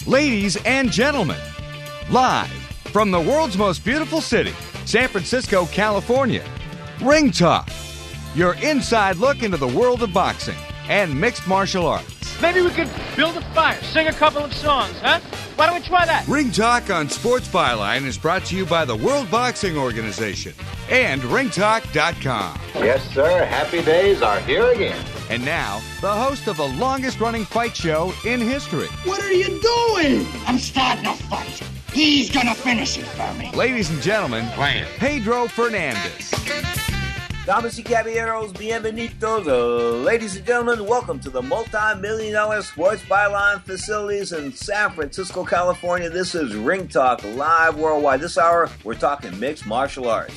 Ladies and gentlemen, live from the world's most beautiful city, San Francisco, California, Ring Talk, your inside look into the world of boxing and mixed martial arts. Maybe we could build a fire, sing a couple of songs, huh? Why don't we try that? Ring Talk on Sports Byline is brought to you by the World Boxing Organization and ringtalk.com. Yes, sir. Happy days are here again. And now, the host of the longest-running fight show in history. What are you doing? I'm starting a fight. He's gonna finish it for me. Ladies and gentlemen, Pedro Fernandez. Damas y caballeros, bienvenidos. Ladies and gentlemen, welcome to the multi-million-dollar Sports Byline facilities in San Francisco, California. This is Ring Talk live worldwide. This hour, we're talking mixed martial arts.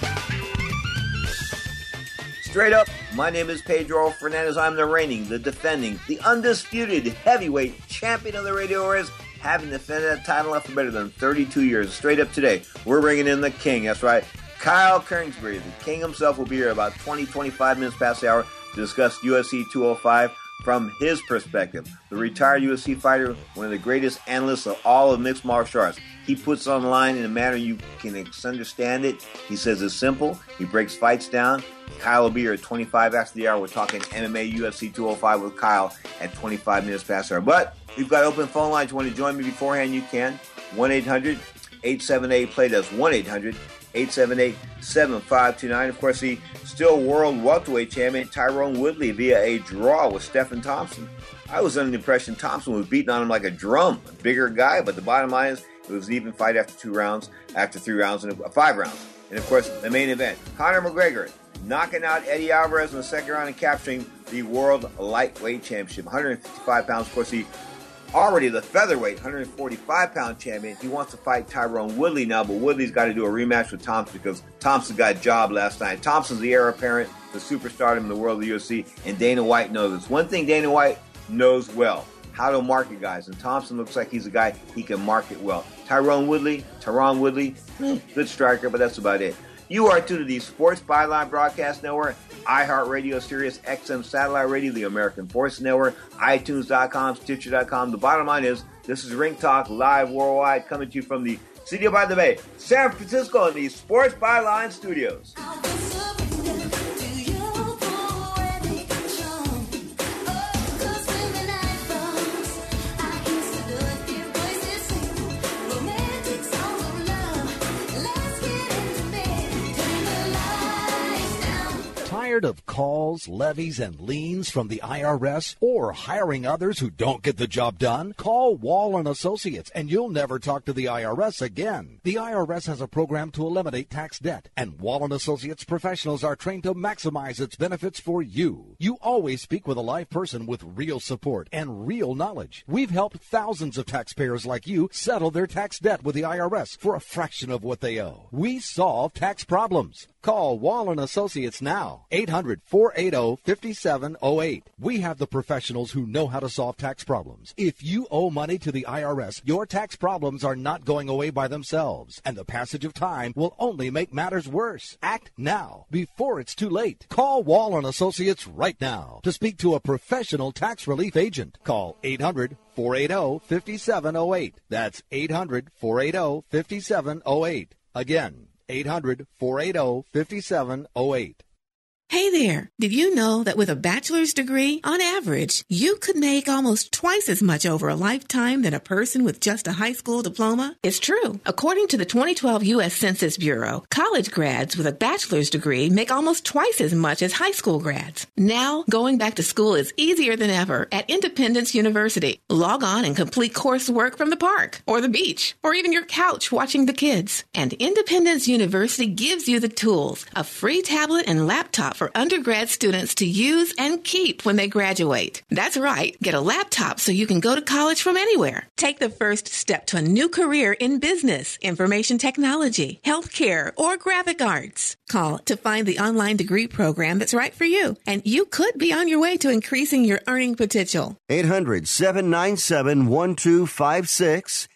Straight up, my name is Pedro Fernandez. I'm the reigning, the defending, the undisputed heavyweight champion of the radio wars, having defended that title for better than 32 years. Straight up today, we're bringing in the king. That's right. Kyle Kingsbury, the king himself, will be here about 25 minutes past the hour to discuss UFC 205 from his perspective. The retired UFC fighter, one of the greatest analysts of all of mixed martial arts. He puts it on the line in a manner you can understand it. He says it's simple. He breaks fights down. Kyle will be here at 25 after the hour. We're talking MMA UFC 205 with Kyle at 25 minutes past the hour. But we've got open phone lines. You want to join me beforehand, you can. 1-800-878-PLAY. That's 1-800-878-7529. Of course, the still world welterweight champion Tyrone Woodley via a draw with Stephen Thompson. I was under the impression Thompson was beating on him like a drum. A bigger guy, but the bottom line is it was an even fight after 2 rounds, after 3 rounds, and 5 rounds. And of course, the main event, Conor McGregor knocking out Eddie Alvarez in the second round and capturing the world lightweight championship. 155 pounds. Of course, he already the featherweight, 145-pound champion. He wants to fight Tyrone Woodley now, but Woodley's got to do a rematch with Thompson because Thompson got a job last night. Thompson's the heir apparent, the superstardom in the world of the UFC, and Dana White knows this. One thing Dana White knows well, how to market guys, and Thompson looks like he's a guy he can market well. Tyrone Woodley, good striker, but that's about it. You are tuned to the Sports Byline Broadcast Network, iHeartRadio, Sirius XM Satellite Radio, the American Forces Network, iTunes.com, Stitcher.com. The bottom line is, this is Ring Talk live worldwide, coming to you from the City by the Bay, San Francisco, in the Sports Byline Studios. Tired of calls, levies, and liens from the IRS or hiring others who don't get the job done? Call Wall & Associates and you'll never talk to the IRS again. The IRS has a program to eliminate tax debt, and Wall & Associates professionals are trained to maximize its benefits for you. You always speak with a live person with real support and real knowledge. We've helped thousands of taxpayers like you settle their tax debt with the IRS for a fraction of what they owe. We solve tax problems. Call Wall & Associates now, 800-480-5708. We have the professionals who know how to solve tax problems. If you owe money to the IRS, your tax problems are not going away by themselves, and the passage of time will only make matters worse. Act now, before it's too late. Call Wall & Associates right now to speak to a professional tax relief agent. Call 800-480-5708. That's 800-480-5708. Again, 800-480-5708. Hey there, did you know that with a bachelor's degree, on average, you could make almost twice as much over a lifetime than a person with just a high school diploma? It's true. According to the 2012 U.S. Census Bureau, college grads with a bachelor's degree make almost twice as much as high school grads. Now, going back to school is easier than ever at Independence University. Log on and complete coursework from the park, or the beach, or even your couch watching the kids. And Independence University gives you the tools, a free tablet and laptop for undergrad students to use and keep when they graduate. That's right. Get a laptop so you can go to college from anywhere. Take the first step to a new career in business, information technology, healthcare, or graphic arts. Call to find the online degree program that's right for you, and you could be on your way to increasing your earning potential. 800-797-1256.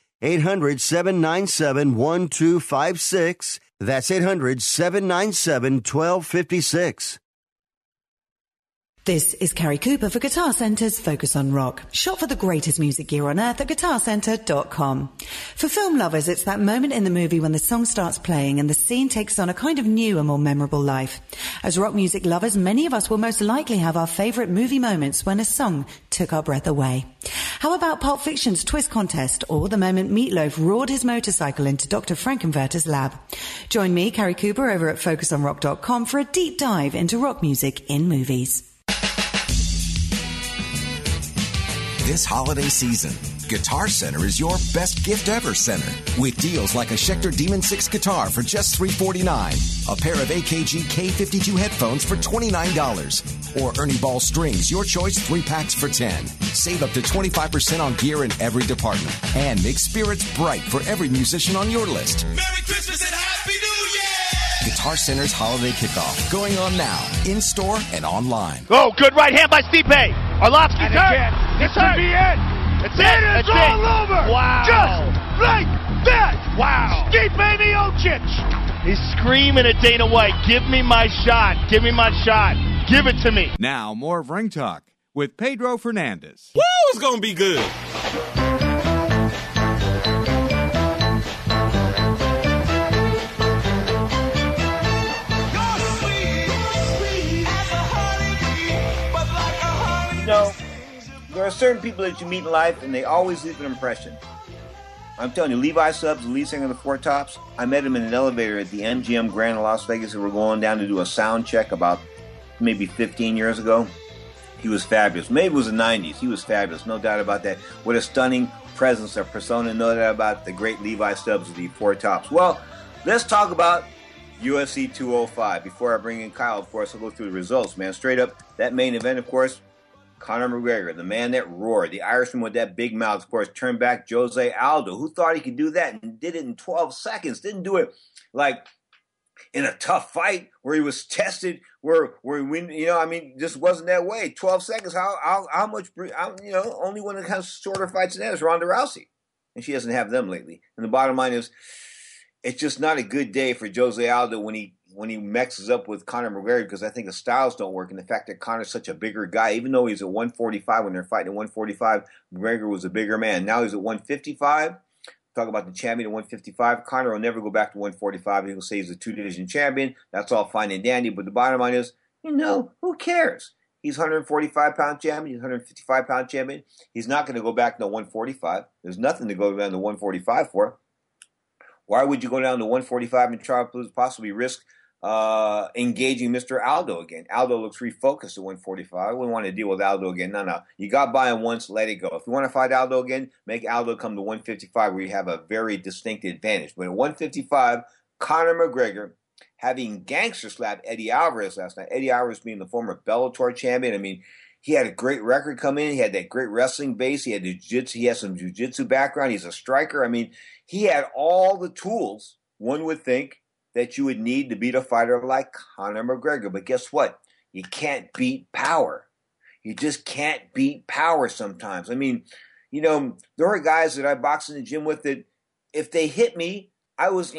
800-797-1256. That's 800-797-1256. This is Carrie Cooper for Guitar Centre's Focus on Rock. Shop for the greatest music gear on earth at guitarcenter.com. For film lovers, it's that moment in the movie when the song starts playing and the scene takes on a kind of new and more memorable life. As rock music lovers, many of us will most likely have our favourite movie moments when a song took our breath away. How about Pulp Fiction's Twist Contest or the moment Meatloaf roared his motorcycle into Dr. Frankenwerter's lab? Join me, Carrie Cooper, over at focusonrock.com for a deep dive into rock music in movies. This holiday season, Guitar Center is your best gift ever center. With deals like a Schecter Demon 6 guitar for just $349, a pair of AKG K52 headphones for $29, or Ernie Ball strings, your choice, 3 packs for $10. Save up to 25% on gear in every department. And make spirits bright for every musician on your list. Merry Christmas and Happy New Year! Guitar Center's holiday kickoff, going on now, in-store and online. Oh, good right hand by Stipe. Arlovsky turn. This should be it. It's it. It's all over. Wow. Just like that. Wow. Stipe Miocic. He's screaming at Dana White, give me my shot. Give me my shot. Give it to me. Now, more of Ring Talk with Pedro Fernandez. Woo, it's going to be good. You know, there are certain people that you meet in life, and they always leave an impression. I'm telling you, Levi Stubbs, the lead singer of the Four Tops, I met him in an elevator at the MGM Grand in Las Vegas, and we're going down to do a sound check about maybe 15 years ago. He was fabulous. Maybe it was the 90s. He was fabulous, no doubt about that. What a stunning presence, a persona, no doubt about the great Levi Stubbs of the Four Tops. Well, let's talk about UFC 205. Before I bring in Kyle, of course, I'll go through the results, man. Straight up, that main event, of course, Conor McGregor, the man that roared, the Irishman with that big mouth, of course, turned back Jose Aldo, who thought he could do that and did it in 12 seconds. Didn't do it like in a tough fight where he was tested, where you know, I mean, just wasn't that way. 12 seconds. How much? You know, only one that has shorter fights than that is Ronda Rousey, and she doesn't have them lately. And the bottom line is, it's just not a good day for Jose Aldo when he mixes up with Conor McGregor, because I think the styles don't work, and the fact that Conor's such a bigger guy, even though he's at 145 when they're fighting at 145, McGregor was a bigger man. Now he's at 155. Talk about the champion at 155. Conor will never go back to 145. He'll say he's a two-division champion. That's all fine and dandy, but the bottom line is, you know, who cares? He's 145-pound champion. He's 155-pound champion. He's not going to go back to 145. There's nothing to go down to 145 for. Why would you go down to 145 and try to possibly risk engaging Mr. Aldo again? Aldo looks refocused at 145. I wouldn't want to deal with Aldo again. No. You got by him once, let it go. If you want to fight Aldo again, make Aldo come to 155 where you have a very distinct advantage. But at 155, Conor McGregor, having gangster slapped Eddie Alvarez last night, Eddie Alvarez being the former Bellator champion, I mean, he had a great record come in. He had that great wrestling base. He had jiu-jitsu. He has some jiu-jitsu background. He's a striker. I mean, he had all the tools, one would think, that you would need to beat a fighter like Conor McGregor. But guess what? You can't beat power. You just can't beat power sometimes. I mean, you know, there are guys that I box in the gym with that if they hit me, I was,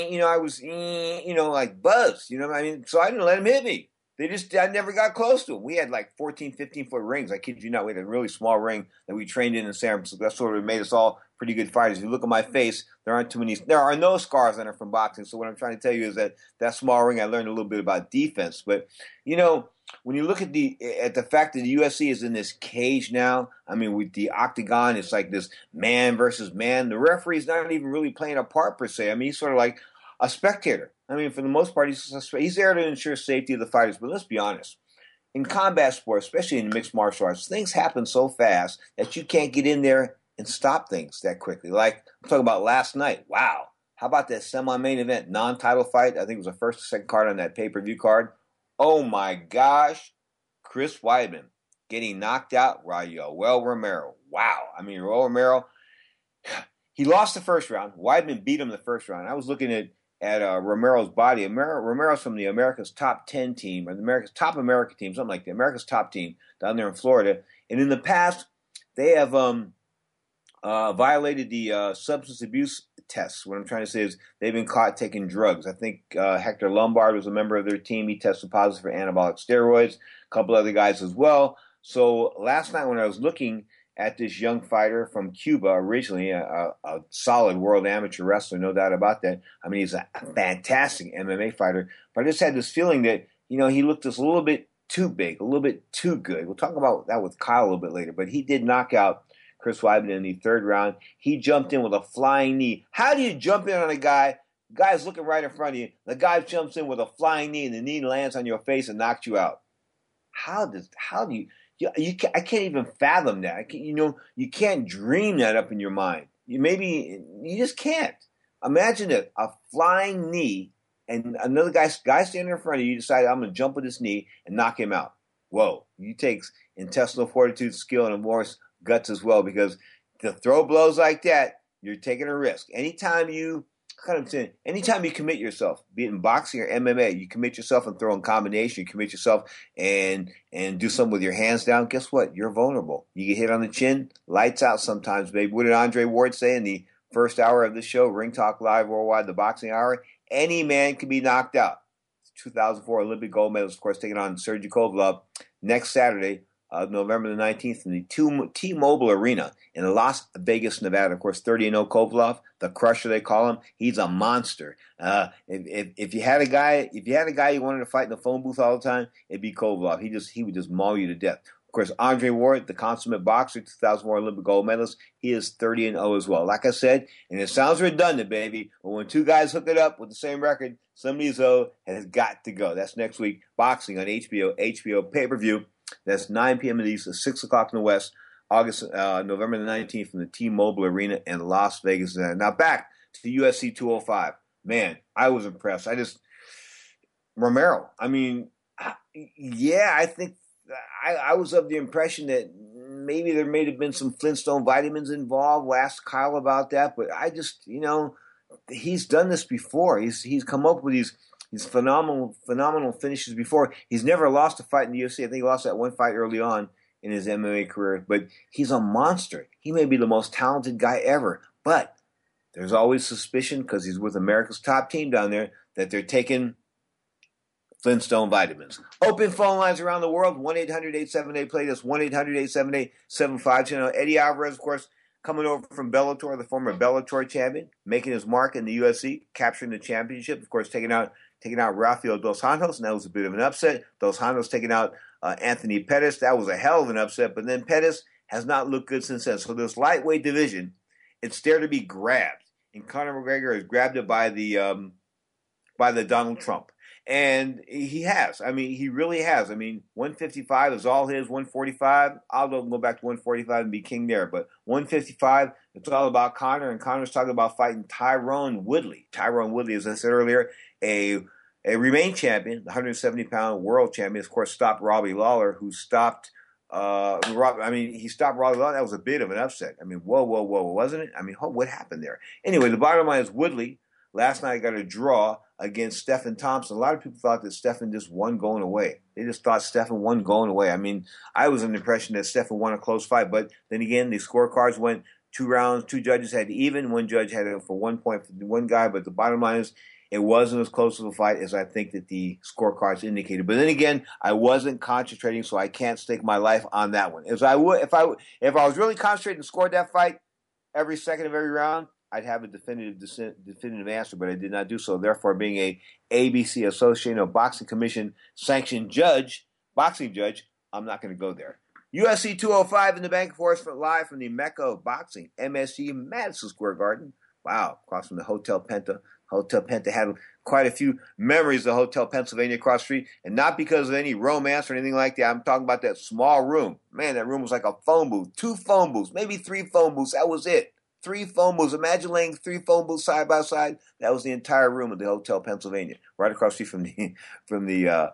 like buzzed. You know what I mean? So I didn't let him hit me. I never got close to him. We had like 14, 15-foot rings. I kid you not. We had a really small ring that we trained in San Francisco. That's sort of made us all pretty good fighters. If you look at my face, there are no scars on it from boxing. So what I'm trying to tell you is that small ring, I learned a little bit about defense. But, you know, when you look at the fact that the UFC is in this cage now, I mean, with the octagon, it's like this man versus man. The referee's not even really playing a part per se. I mean, he's sort of like a spectator. I mean, for the most part, he's there to ensure safety of the fighters. But let's be honest. In combat sports, especially in mixed martial arts, things happen so fast that you can't get in there and stop things that quickly. Like I'm talking about last night. Wow. How about that semi-main event, non-title fight? I think it was the first or second card on that pay-per-view card. Oh, my gosh. Chris Weidman getting knocked out by Yoel Romero. Wow. I mean, Yoel Romero, he lost the first round. Weidman beat him the first round. I was looking at Romero's body. Romero's from the America's Top 10 team, or the America's Top America team, something like the America's Top team down there in Florida. And in the past, they have violated the substance abuse tests. What I'm trying to say is they've been caught taking drugs. I think Hector Lombard was a member of their team. He tested positive for anabolic steroids. A couple other guys as well. So last night when I was looking at this young fighter from Cuba, originally a solid world amateur wrestler, no doubt about that. I mean, he's a fantastic MMA fighter. But I just had this feeling that, he looked just a little bit too big, a little bit too good. We'll talk about that with Kyle a little bit later. But he did knock out Chris Weidman in the third round. He jumped in with a flying knee. How do you jump in on a guy? The guy's looking right in front of you. The guy jumps in with a flying knee, and the knee lands on your face and knocks you out. How do you? I can't even fathom that. You can't dream that up in your mind. You just can't. Imagine it, a flying knee, and another guy standing in front of you decide, I'm going to jump with his knee and knock him out. Whoa! You take intestinal fortitude, skill, and of course guts as well, because to throw blows like that, you're taking a risk. Anytime you commit yourself, be it in boxing or MMA, you commit yourself and throw in combination, you commit yourself and do something with your hands down, guess what? You're vulnerable. You get hit on the chin, lights out sometimes, baby. What did Andre Ward say in the first hour of the show, Ring Talk Live Worldwide, the boxing hour? Any man can be knocked out. 2004 Olympic gold medalist, of course, taking on Sergey Kovalev next Saturday, November the 19th in the T-Mobile Arena in Las Vegas, Nevada. Of course, 30-0 Kovalev, the Crusher they call him. He's a monster. If you had a guy you wanted to fight in the phone booth all the time, it'd be Kovalev. He would just maul you to death. Of course, Andre Ward, the consummate boxer, 2004 Olympic gold medalist, he is 30-0 as well. Like I said, and it sounds redundant, baby, but when two guys hook it up with the same record, somebody's has got to go. That's next week, boxing on HBO pay-per-view. That's 9 p.m. in the East, 6 o'clock in the West, November the 19th from the T-Mobile Arena in Las Vegas. Now back to the UFC 205. Man, I was impressed. Romero, I think I was of the impression that maybe there may have been some Flintstone vitamins involved. We'll ask Kyle about that, but I just, he's done this before. He's come up with these phenomenal finishes before. He's never lost a fight in the UFC. I think he lost that one fight early on in his MMA career, but he's a monster. He may be the most talented guy ever, but there's always suspicion because he's with America's top team down there that they're taking Flintstone vitamins. Open phone lines around the world, 1-800-878-PLAY. That's 1-800-878-7510. Eddie Alvarez, of course, coming over from Bellator, the former Bellator champion, making his mark in the UFC, capturing the championship, of course, taking out Rafael Dos Anjos, and that was a bit of an upset. Dos Anjos taking out Anthony Pettis. That was a hell of an upset, but then Pettis has not looked good since then. So this lightweight division, it's there to be grabbed, and Conor McGregor has grabbed it by the Donald Trump. And he has. He really has. 155 is all his. 145, I'll go back to 145 and be king there. But 155, it's all about Conor. And Conor's talking about fighting Tyrone Woodley. Tyrone Woodley, as I said earlier, a remain champion, the 170-pound world champion. Of course, stopped Robbie Lawler, who stopped he stopped Robbie Lawler. That was a bit of an upset. Whoa, wasn't it? What happened there? Anyway, the bottom line is Woodley last night got a draw against Stephen Thompson. A lot of people thought that Stephen just won going away. They just thought Stephen won going away. I was under the impression that Stephen won a close fight, but then again, the scorecards went 2 rounds. 2 judges had even. 1 judge had it for 1 point for one guy, but the bottom line is it wasn't as close of a fight as I think that the scorecards indicated. But then again, I wasn't concentrating, so I can't stake my life on that one. If I was really concentrating and scored that fight every second of every round, I'd have a definitive answer, but I did not do so. Therefore, being a ABC Association of Boxing Commission sanctioned boxing judge, I'm not going to go there. UFC 205 in the Bank Enforcement live from the Mecca of Boxing, MSG Madison Square Garden. Wow, across from the Hotel Penta. Hotel Penta had quite a few memories of Hotel Pennsylvania across the street, and not because of any romance or anything like that. I'm talking about that small room. Man, that room was like a phone booth. 2 phone booths, maybe 3 phone booths. That was it. 3 phone booths. Imagine laying 3 phone booths side by side. That was the entire room of the Hotel Pennsylvania, right across the street from the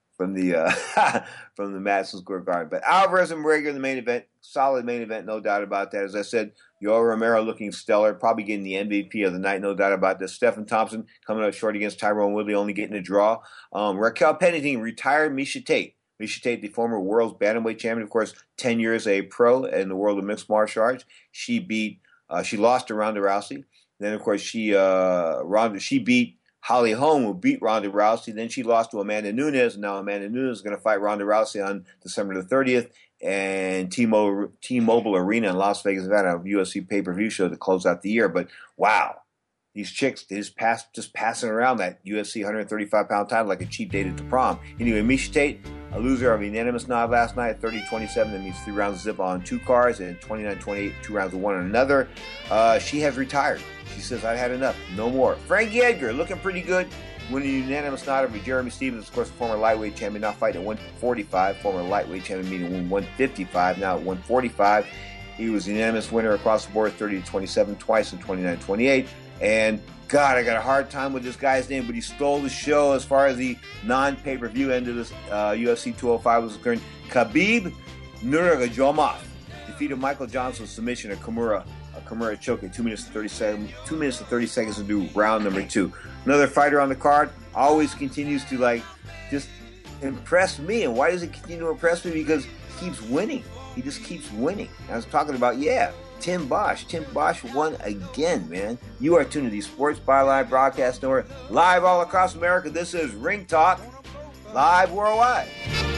Madison Square Garden. But Alvarez and McGregor in the main event, solid main event, no doubt about that. As I said, Yoel Romero looking stellar, probably getting the MVP of the night, no doubt about this. Stephen Thompson coming up short against Tyrone Woodley, only getting a draw. Raquel Pennington retired Miesha Tate. Miesha Tate, the former world's bantamweight champion, of course, 10 years a pro in the world of mixed martial arts. She lost to Ronda Rousey. Then, of course, she beat Holly Holm, who beat Ronda Rousey. Then she lost to Amanda Nunes, and now Amanda Nunes is going to fight Ronda Rousey on December the 30th. And T-Mobile Arena in Las Vegas, Nevada, a UFC pay-per-view show to close out the year. But wow, these chicks just passing around that UFC 135-pound title like a cheap date at the prom. Anyway, Miesha Tate, a loser of a unanimous nod last night at 30-27. That means 3 rounds of zip on 2 cards and 29-28, 2 rounds of 1 on another. She has retired. She says, I've had enough. No more. Frankie Edgar, looking pretty good. Winning a unanimous nod over Jeremy Stephens, of course, former lightweight champion, now fighting at 145. Former lightweight champion, meaning 155, now at 145. He was a unanimous winner across the board, 30-27, twice in 29-28. And, God, I got a hard time with this guy's name, but he stole the show as far as the non-pay-per-view end of this UFC 205 was concerned. Khabib Nurmagomedov defeated Michael Johnson's submission at Kimura choke at 2 minutes and 30 seconds into round number 2. Another fighter on the card always continues to just impress me. And why does he continue to impress me? Because he keeps winning. He just keeps winning. I was talking about, Tim Bosch. Tim Bosch won again, man. You are tuned to the Sports Byline Broadcast Network, live all across America. This is Ring Talk, live worldwide.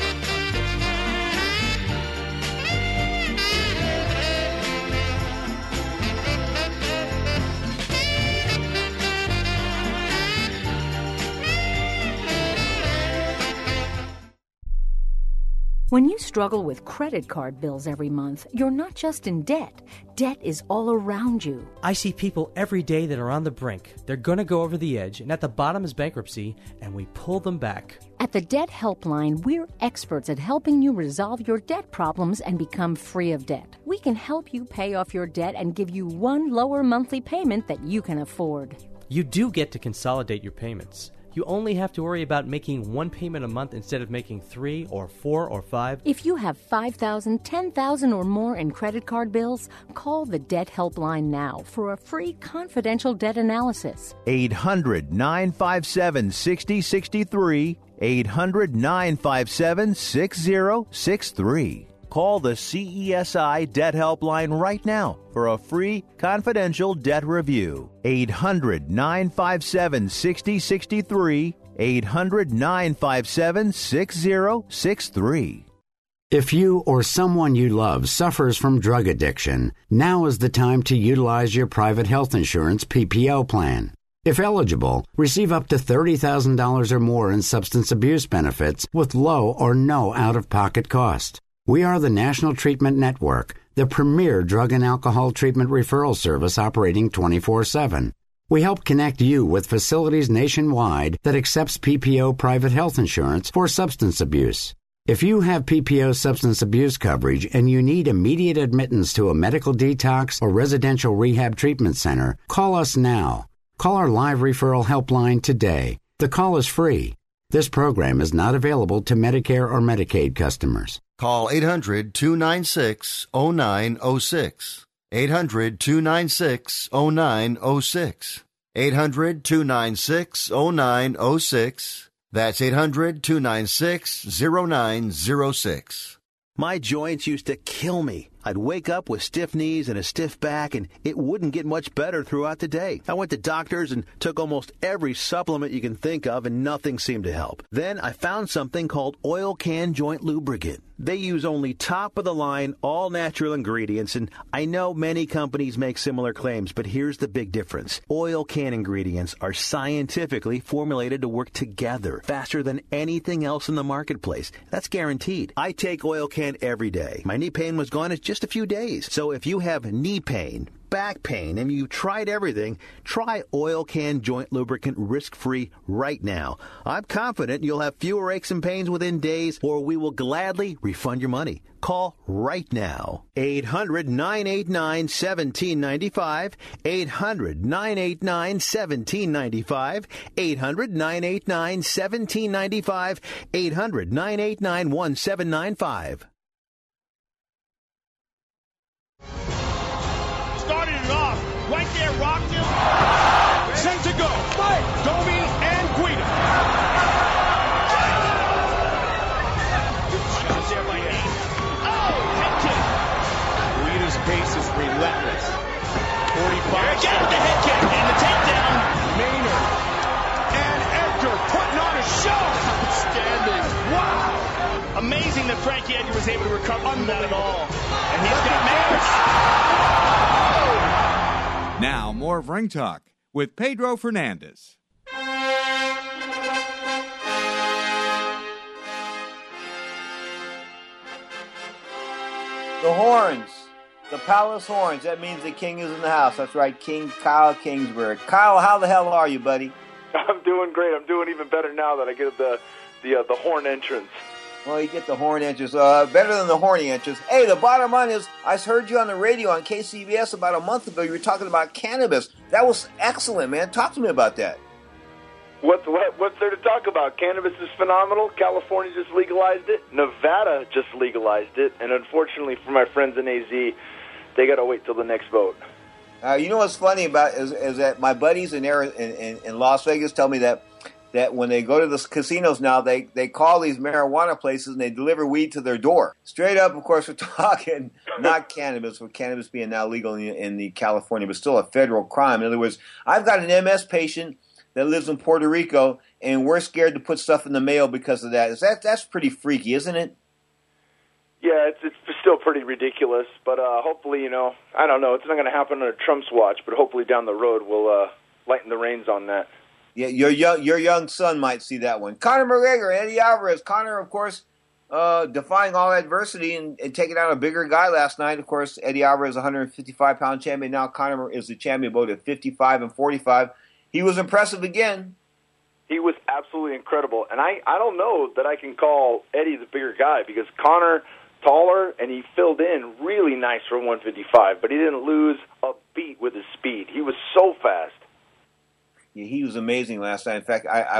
When you struggle with credit card bills every month, you're not just in debt. Debt is all around you. I see people every day that are on the brink. They're going to go over the edge, and at the bottom is bankruptcy, and we pull them back. At the Debt Helpline, we're experts at helping you resolve your debt problems and become free of debt. We can help you pay off your debt and give you one lower monthly payment that you can afford. You do get to consolidate your payments. You only have to worry about making 1 payment a month instead of making 3 or 4 or 5. If you have $5,000, $10,000 or more in credit card bills, call the Debt Helpline now for a free confidential debt analysis. 800-957-6063. 800-957-6063. Call the CESI Debt Helpline right now for a free confidential debt review. 800-957-6063. 800-957-6063. If you or someone you love suffers from drug addiction, now is the time to utilize your private health insurance PPO plan. If eligible, receive up to $30,000 or more in substance abuse benefits with low or no out-of-pocket cost. We are the National Treatment Network, the premier drug and alcohol treatment referral service operating 24/7. We help connect you with facilities nationwide that accepts PPO private health insurance for substance abuse. If you have PPO substance abuse coverage and you need immediate admittance to a medical detox or residential rehab treatment center, call us now. Call our live referral helpline today. The call is free. This program is not available to Medicare or Medicaid customers. Call 800-296-0906. 800-296-0906. 800-296-0906. That's 800-296-0906. My joints used to kill me. I'd wake up with stiff knees and a stiff back, and it wouldn't get much better throughout the day. I went to doctors and took almost every supplement you can think of, and nothing seemed to help. Then I found something called Oil Can Joint Lubricant. They use only top-of-the-line, all-natural ingredients, and I know many companies make similar claims, but here's the big difference. Oil Can ingredients are scientifically formulated to work together faster than anything else in the marketplace. That's guaranteed. I take Oil Can every day. My knee pain was gone in just a few days. So if you have knee pain, back pain, and you tried everything, try Oil Can Joint Lubricant risk-free right now. I'm confident you'll have fewer aches and pains within days, or we will gladly refund your money. Call right now. 800-989-1795. 800-989-1795. 800-989-1795. 800-989-1795. Started it off. Right there, rocked him. Sent to go. Domi and Guida. pace is relentless. 45. Again with the head kick and the takedown. Maynard. And Edgar putting on a show. Outstanding. Wow. Amazing that Frankie Edgar was able to recover from that at all. And he's got Maynard. Now, more of Ring Talk with Pedro Fernandez. The horns. The Palace Horns. That means the king is in the house. That's right, King Kyle Kingsbury. Kyle, how the hell are you, buddy? I'm doing great. I'm doing even better now that I get the horn entrance. Well, you get the horn entrance. Better than the horny entrance. Hey, the bottom line is, I heard you on the radio on KCBS about a month ago. You were talking about cannabis. That was excellent, man. Talk to me about that. What's there to talk about? Cannabis is phenomenal. California just legalized it. Nevada just legalized it. And unfortunately for my friends in AZ, they got to wait till the next vote. You know what's funny about is that my buddies in Las Vegas tell me that when they go to the casinos now, they call these marijuana places and they deliver weed to their door. Straight up, of course, we're talking not cannabis, with cannabis being now legal in the California, but still a federal crime. In other words, I've got an MS patient that lives in Puerto Rico, and we're scared to put stuff in the mail because of that. That's pretty freaky, isn't it? Yeah, it's still pretty ridiculous, but hopefully, I don't know, it's not going to happen under Trump's watch, but hopefully down the road we'll lighten the reins on that. Yeah, your young son might see that one. Conor McGregor, Eddie Alvarez. Conor, of course, defying all adversity and taking out a bigger guy last night. Of course, Eddie Alvarez, 155-pound champion. Now Conor is the champion both at 55 and 45. He was impressive again. He was absolutely incredible. And I don't know that I can call Eddie the bigger guy because Conor, taller, and he filled in really nice for 155, but he didn't lose a beat with his speed. He was so fast. Yeah, he was amazing last night. In fact, I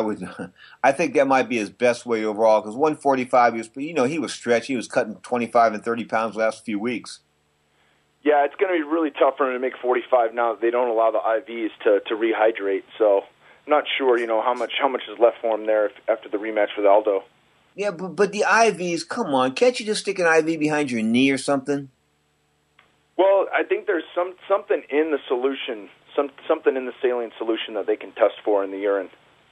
think that might be his best weight overall because 145, he was stretched. He was cutting 25 and 30 pounds the last few weeks. Yeah, it's going to be really tough for him to make 45 now that they don't allow the IVs to rehydrate. So, I'm not sure, how much is left for him there after the rematch with Aldo. Yeah, but the IVs, come on, can't you just stick an IV behind your knee or something? Well, I think there's something in the solution, something in the saline solution that they can test for in the urine.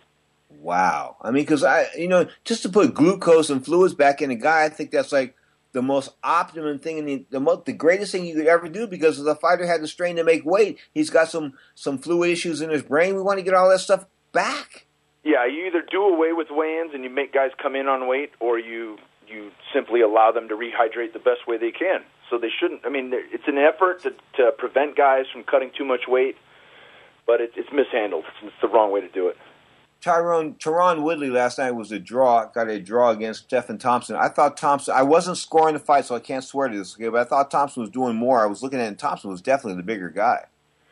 Wow, I mean, because just to put glucose and fluids back in a guy, I think that's like the most optimum thing, the greatest thing you could ever do, because the fighter had the strain to make weight. He's got some fluid issues in his brain. We want to get all that stuff back. Yeah, you either do away with weigh-ins and you make guys come in on weight, or you simply allow them to rehydrate the best way they can. So they shouldn't. I mean, it's an effort to prevent guys from cutting too much weight, but it's mishandled. It's the wrong way to do it. Tyron Woodley last night was got a draw against Stephen Thompson. I thought Thompson, I wasn't scoring the fight, so I can't swear to this, okay, but I thought Thompson was doing more. I was looking at it, and Thompson was definitely the bigger guy.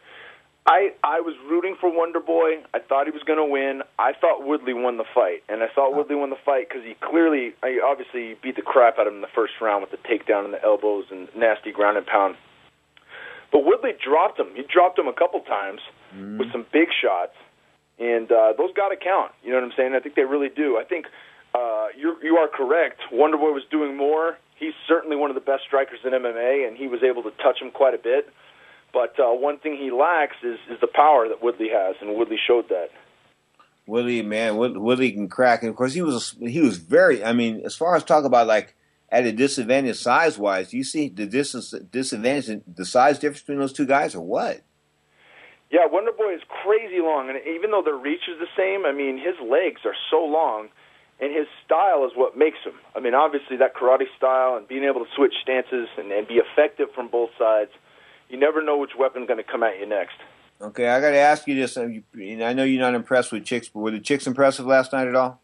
I was rooting for Wonder Boy. I thought he was going to win. I thought Woodley won the fight, and I thought Woodley won the fight because he obviously beat the crap out of him in the first round with the takedown and the elbows and nasty ground and pound. But Woodley dropped him. He dropped him a couple times with some big shots. And those got to count. You know what I'm saying? I think they really do. I think you are correct. Wonder Boy was doing more. He's certainly one of the best strikers in MMA, and he was able to touch him quite a bit. But one thing he lacks is the power that Woodley has, and Woodley showed that. Woodley, man, Woodley can crack. And, of course, he was very, I mean, as far as talk about, like, at a disadvantage size-wise, do you see the disadvantage, the size difference between those two guys, or what? Yeah, Wonder Boy is crazy long, and even though their reach is the same, I mean, his legs are so long, and his style is what makes him. I mean, obviously that karate style and being able to switch stances and be effective from both sides, you never know which weapon's going to come at you next. Okay, I got to ask you this. I know you're not impressed with chicks, but were the chicks impressive last night at all?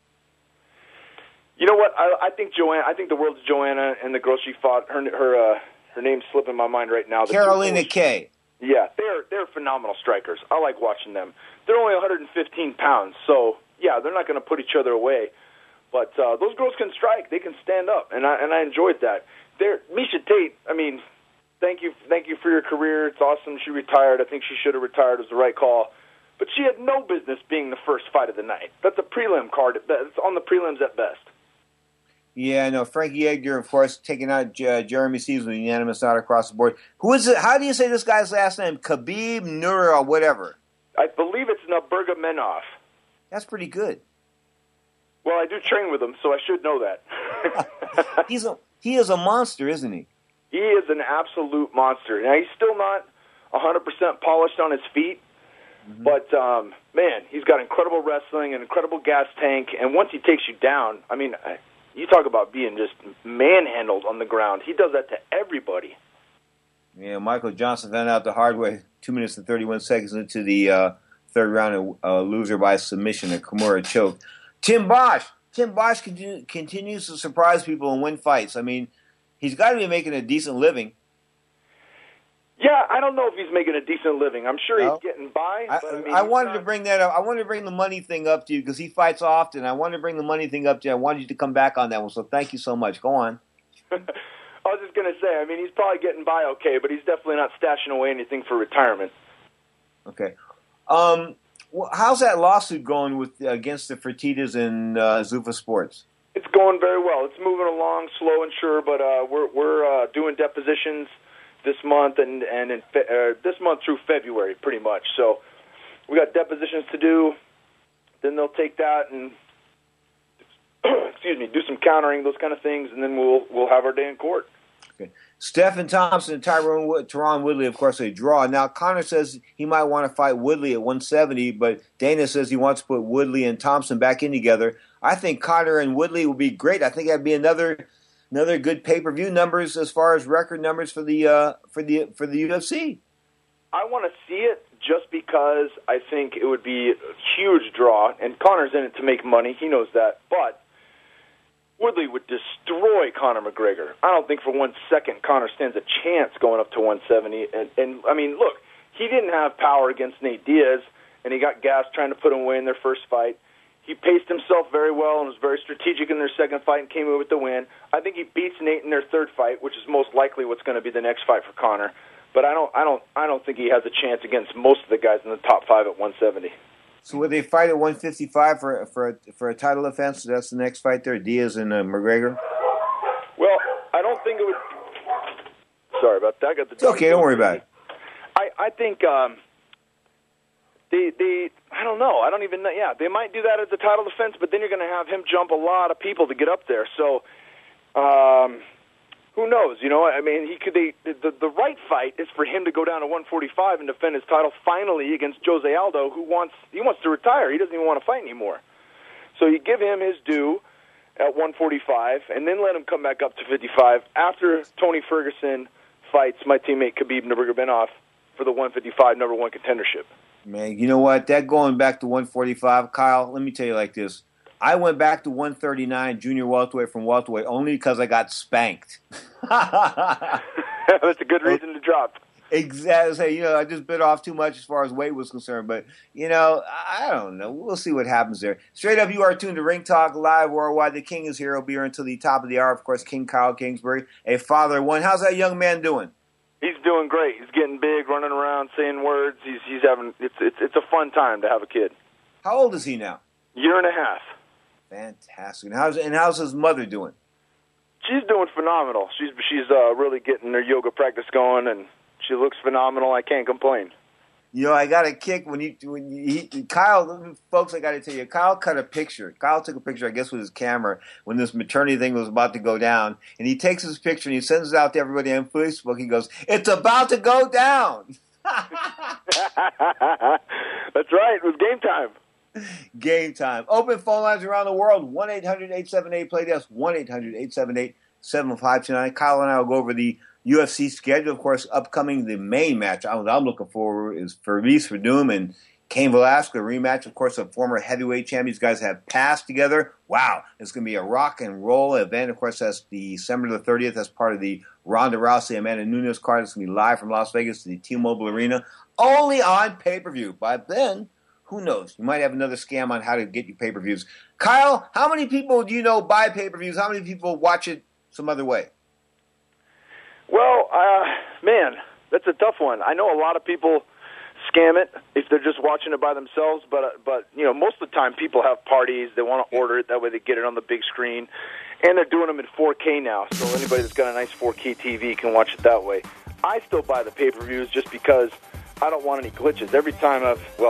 You know what? I think Joanna. I think the world's Joanna and the girl she fought. Her name's slipping my mind right now. Carolina Kay. Yeah, they're phenomenal strikers. I like watching them. They're only 115 pounds, so yeah, they're not going to put each other away. But those girls can strike. They can stand up, and I enjoyed that. Miesha Tate. I mean, thank you for your career. It's awesome. She retired. I think she should have retired. It was the right call. But she had no business being the first fight of the night. That's a prelim card. It's on the prelims at best. Yeah, no, Frankie Edgar, of course, taking out Jeremy Stephens with a unanimous nod across the board. Who is it? How do you say this guy's last name? Khabib Nur or whatever. I believe it's Nurmagomedov. That's pretty good. Well, I do train with him, so I should know that. He is a monster, isn't he? He is an absolute monster. Now, he's still not 100% polished on his feet, but, man, he's got incredible wrestling, an incredible gas tank, and once he takes you down, I mean, you talk about being just manhandled on the ground. He does that to everybody. Yeah, Michael Johnson found out the hard way 2 minutes and 31 seconds into the third round, a loser by submission, a Kimura choke. Tim Bosch continues to surprise people and win fights. I mean, he's got to be making a decent living. Yeah, I don't know if he's making a decent living. I'm sure he's getting by. But I wanted to bring that up. I wanted to bring the money thing up to you because he fights often. I wanted to bring the money thing up to you. I wanted you to come back on that one, so thank you so much. Go on. I was just going to say, I mean, he's probably getting by okay, but he's definitely not stashing away anything for retirement. Okay. How's that lawsuit going against the Fertittas and Zuffa Sports? It's going very well. It's moving along slow and sure, but we're doing depositions this month and this month through February, pretty much. So we got depositions to do. Then they'll take that and do some countering, those kind of things, and then we'll have our day in court. Okay. Stephen Thompson and Tyron Woodley, of course, a draw. Now, Conor says he might want to fight Woodley at 170, but Dana says he wants to put Woodley and Thompson back in together. I think Conor and Woodley would be great. I think that'd be another good pay-per-view numbers as far as record numbers for the UFC. I want to see it just because I think it would be a huge draw, and Conor's in it to make money. He knows that, but Woodley would destroy Conor McGregor. I don't think for 1 second Conor stands a chance going up to 170. And I mean, look, he didn't have power against Nate Diaz, and he got gassed trying to put him away in their first fight. He paced himself very well and was very strategic in their second fight and came in with the win. I think he beats Nate in their third fight, which is most likely what's going to be the next fight for Conor. But I don't think he has a chance against most of the guys in the top 5 at 170. So would they fight at 155 for a title defense? So that's the next fight there, Diaz and McGregor? Well, I don't think it would. Sorry about that. I got the. It's okay, don't worry about it. I think they I don't know. I don't even know. Yeah, they might do that as a title defense, but then you're going to have him jump a lot of people to get up there. So, who knows? You know, I mean, the right fight is for him to go down to 145 and defend his title finally against Jose Aldo, who wants to retire. He doesn't even want to fight anymore. So you give him his due at 145, and then let him come back up to 55 after Tony Ferguson fights my teammate Khabib Nurmagomedov for the 155 number one contendership. Man, you know what? That going back to 145, Kyle, let me tell you like this. I went back to 139 junior welterweight from welterweight only because I got spanked. That's a good reason to drop. Exactly. You know, I just bit off too much as far as weight was concerned. But, you know, I don't know. We'll see what happens there. Straight up, you are tuned to Ring Talk Live Worldwide. The King is here. He'll be here until the top of the hour. Of course, King Kyle Kingsbury, a father of one. How's that young man doing? He's doing great. He's getting big, running around, saying words. He's having it's a fun time to have a kid. How old is he now? Year and a half. Fantastic. And how's his mother doing? She's doing phenomenal. She's really getting her yoga practice going, and she looks phenomenal. I can't complain. You know, I got a kick when Kyle, folks, I got to tell you, Kyle cut a picture. Kyle took a picture, I guess, with his camera when this maternity thing was about to go down. And he takes his picture and he sends it out to everybody on Facebook. He goes, "It's about to go down." That's right. It was game time. Game time. Open phone lines around the world. 1-800-878-PLAY-DESK. 1-800-878-7529. Kyle and I will go over the UFC schedule. Of course, upcoming the main match I'm looking for is Fabrice Verdum and Cain Velasquez, a rematch. Of course, of former heavyweight champions. Guys have passed together. Wow. It's going to be a rock and roll event. Of course, that's December the 30th. That's part of the Ronda Rousey, Amanda Nunes card. It's going to be live from Las Vegas to the T-Mobile Arena. Only on pay-per-view. But then, who knows? You might have another scam on how to get you pay-per-views. Kyle, how many people do you know buy pay-per-views? How many people watch it some other way? Well, man, that's a tough one. I know a lot of people scam it if they're just watching it by themselves, but you know, most of the time people have parties. They want to order it. That way they get it on the big screen. And they're doing them in 4K now, so anybody that's got a nice 4K TV can watch it that way. I still buy the pay-per-views just because I don't want any glitches. Every time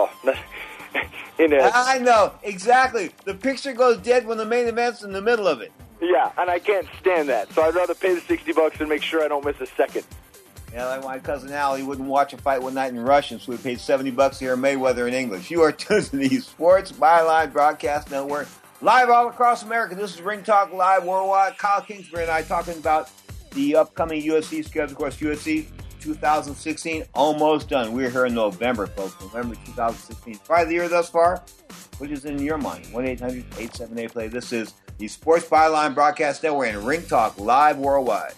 I know, exactly. The picture goes dead when the main event's in the middle of it. Yeah, and I can't stand that. So I'd rather pay the $60 and make sure I don't miss a second. Yeah, like my cousin Al, he wouldn't watch a fight one night in Russian, so we paid $70 to hear Mayweather in English. You are tuned to the Sports Byline Broadcast Network, live all across America. This is Ring Talk Live Worldwide. Kyle Kingsbury and I talking about the upcoming UFC schedule. Of course, UFC 2016 almost done. We're here in November, folks. November 2016. Probably the year thus far. Which is in your mind? 1-800-878-PLAY. This is the Sports Byline Broadcast Network and Ring Talk Live Worldwide.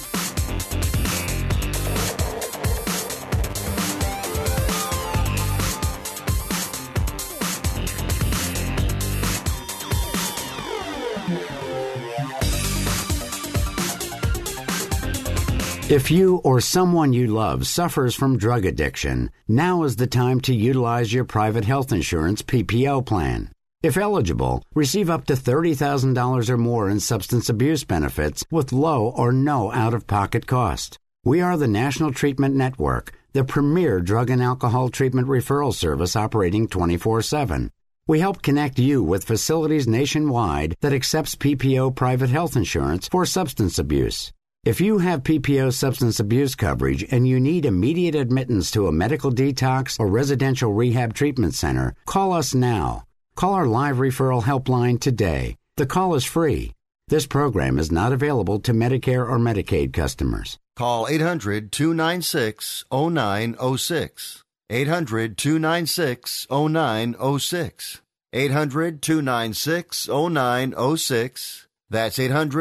If you or someone you love suffers from drug addiction, now is the time to utilize your private health insurance PPO plan. If eligible, receive up to $30,000 or more in substance abuse benefits with low or no out-of-pocket cost. We are the National Treatment Network, the premier drug and alcohol treatment referral service operating 24/7. We help connect you with facilities nationwide that accepts PPO private health insurance for substance abuse. If you have PPO substance abuse coverage and you need immediate admittance to a medical detox or residential rehab treatment center, call us now. Call our live referral helpline today. The call is free. This program is not available to Medicare or Medicaid customers. Call 800-296-0906. 800-296-0906. 800-296-0906. That's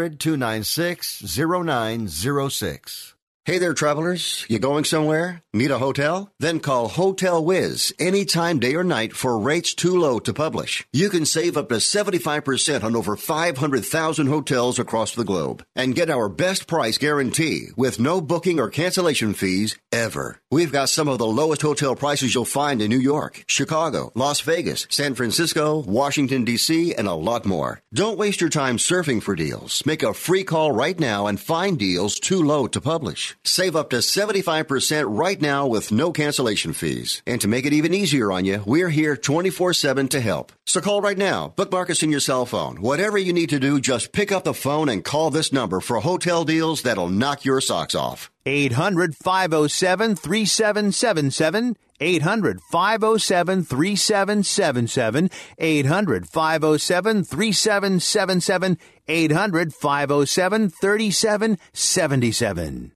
800-296-0906. Hey there, travelers. You going somewhere? Need a hotel? Then call Hotel Wiz anytime, day or night, for rates too low to publish. You can save up to 75% on over 500,000 hotels across the globe and get our best price guarantee with no booking or cancellation fees ever. We've got some of the lowest hotel prices you'll find in New York, Chicago, Las Vegas, San Francisco, Washington, D.C., and a lot more. Don't waste your time surfing for deals. Make a free call right now and find deals too low to publish. Save up to 75% right now with no cancellation fees. And to make it even easier on you, we're here 24/7 to help. So call right now. Bookmark us in your cell phone. Whatever you need to do, just pick up the phone and call this number for hotel deals that'll knock your socks off. 800-507-3777. 800-507-3777. 800-507-3777. 800-507-3777.